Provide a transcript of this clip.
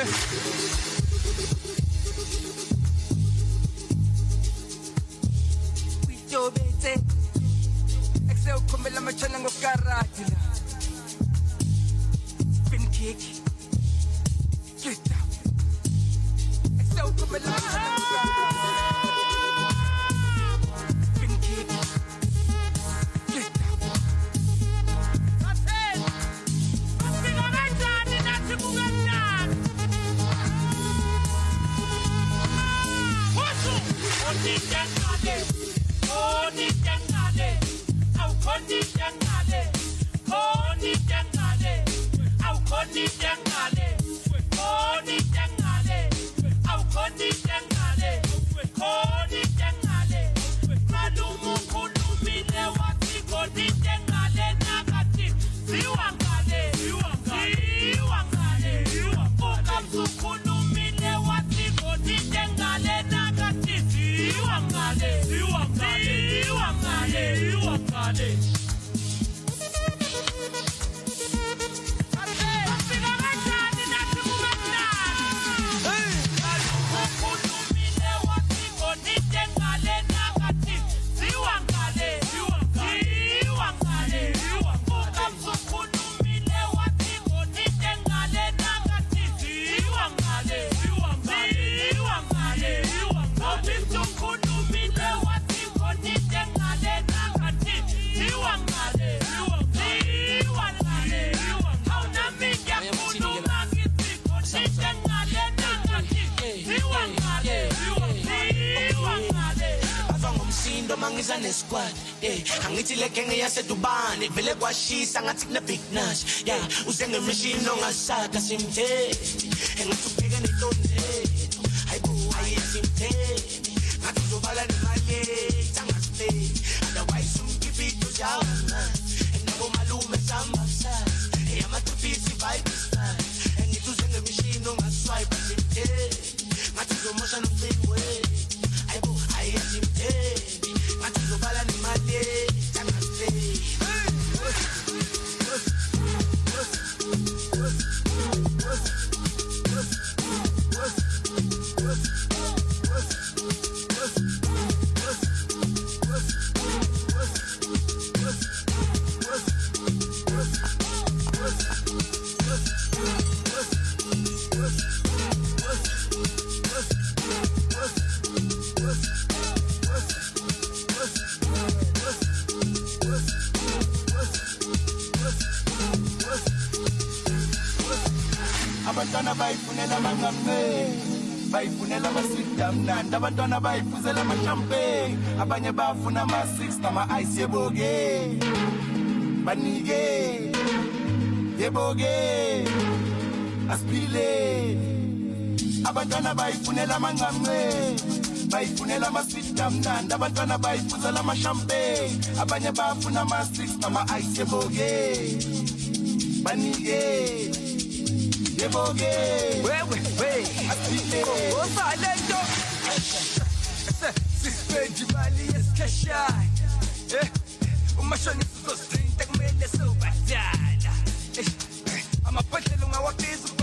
Uyobethe Exeukhombela amachana ngokarati la Spin kick Get down Exeukhombela amachana ngokarati Spin kick Get down That's it Afika kanjani nathi kungenjani What's Mangizane squad, angithi le gang yasedubane vele kwashisa ngathi kune big nash, uzenge machine ongasaka simthethi engithi ubheka netonetho hayibo ayisimthethi ngathi uzobala nemali tangastay otherwise umkipito jawana enabo malume sambasa eyamathupisi vibe style engithi uzenge machine ongaswipe simthethi ngathi uzomosha no freeway hayibo ayisimthethi Mati zobala ni mali, tanga stay. Abantwana bayifunela mangamne bayifunela ama-sweet damnandi abantwana bayifuzela ama-champagne abanye bafuna ama-6 nama-ice yeboke banike yeboke asiphile abantwana bayifunela mangamne bayifunela ama-sweet damnandi abantwana bayifuzela ama-champagne abanye bafuna ama-6 nama-ice yeboke banike Yeboge, Wait, Ovalento Sispendi mali eskashai Umashonisa uzostrinta kumele sobadala Amaphahlelo ngawabiza